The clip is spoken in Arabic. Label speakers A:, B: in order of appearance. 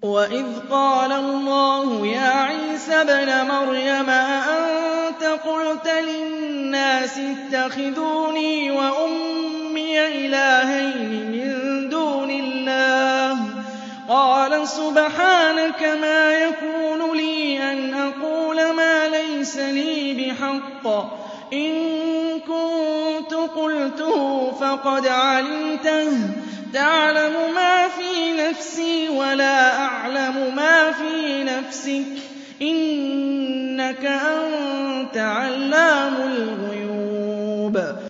A: وَإِذْ قَالَ اللَّهُ يَا عِيسَى ابْنَ مَرْيَمَ أَأَنتَ قُلْتَ لِلنَّاسِ اتَّخِذُونِي وَأُمِّيَ إِلَٰهَيْنِ مِن دُونِ اللَّهِ ۖ قَالَ سُبْحَانَكَ مَا يَكُونُ لِي أَنْ أَقُولَ مَا لَيْسَ لِي بِحَقٍّ ۚ إِن كُنتُ قُلْتُهُ فَقَدْ عَلِمْتَهُ ۚ تَعْلَمُ مَا فِي نَفْسِي وَلَا أَعْلَمُ مَا فِي نَفْسِكَ ۚ إِنَّكَ أَنتَ عَلَّامُ الْغُيُوبِ